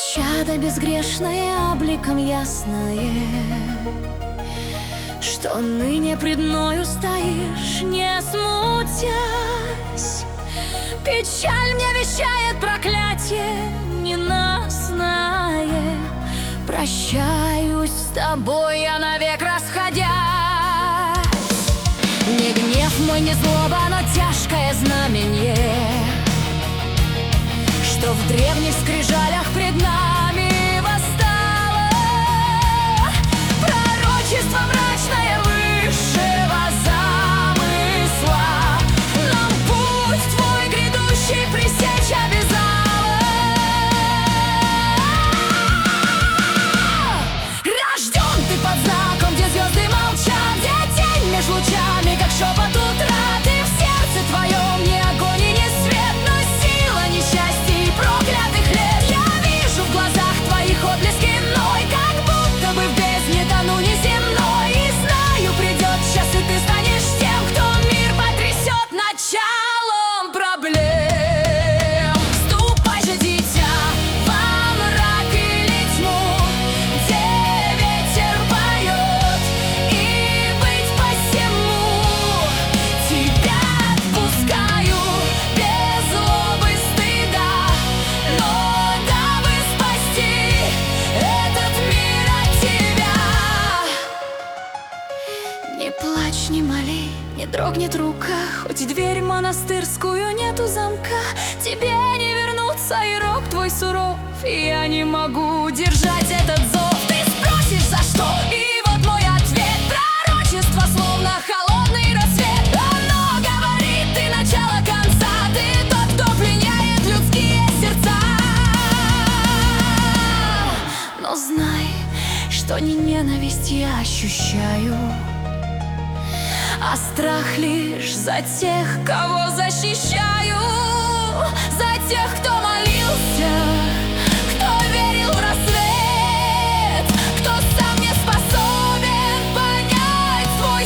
Чадо безгрешное, обликом ясное, что ныне пред мною стоишь, не смутясь. Печаль мне вещает проклятие ненастное. Прощаюсь с тобой я навек, расходясь. Не гнев мой, не злоба, но тяжкое знамение, что в древних скрижалях пред нами восстало. Пророчество мрачное высшего замысла нам путь твой грядущий пресечь обязало. Рожден ты под знаком, где звезды молчат, где тень меж лучами, как шепот утра. Ты в сердце твоем не огонь и не свет, но сила несчастья и проклятых лет. Я вижу в глазах твоих отблески иной, как будто бы в бездне тону неземной. И знаю, придет час, и ты станешь тем, кто мир потрясет началом проблем. Ступай же, дитя, во мрак или тьму, где ветер поет, и быть посему тебя отпускаю без злобы, стыда, но дабы спасти этот мир от тебя. Не плачь, не моли, не дрогнет рука, хоть дверь монастырскую нету замка. Тебе не вернуться, и рок твой суров, и я не могу держать этот зов. Ты спросишь, за что? И вот мой ответ. Пророчество словно холодный рассвет. Оно говорит, ты начало конца, ты тот, кто пленяет людские сердца. Но знай, что не ненависть я ощущаю, а страх лишь за тех, кого защищаю. За тех, кто молился, кто верил в рассвет, кто сам не способен понять свой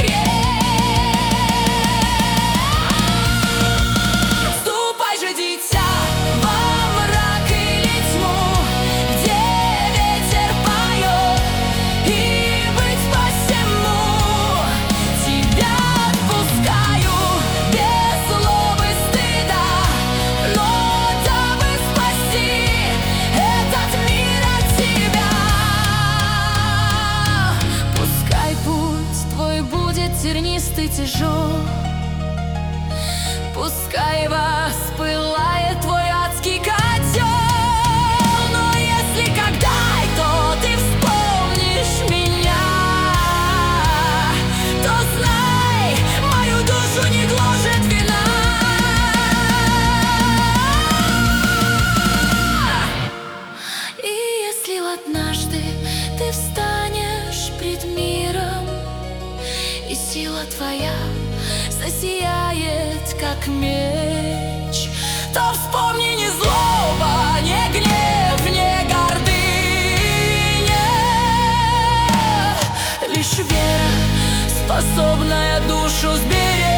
секрет. Ступай же, дитя, во мрак или тьму, где ветер поет, и быть посему тебя отпускаю без злобы, стыда, но дабы спасти этот мир от тебя. Пускай путь твой будет тернистый, тяжел, пускай воспылает твой адский котел. Но если когда и то ты вспомнишь меня, то знай, мою душу не гложет вина. И если однажды ты встанешь пред миром, и сила твоя засияет, как меч, то вспомни, не злоба, не гнев, не гордыня, лишь вера, способная душу сберечь.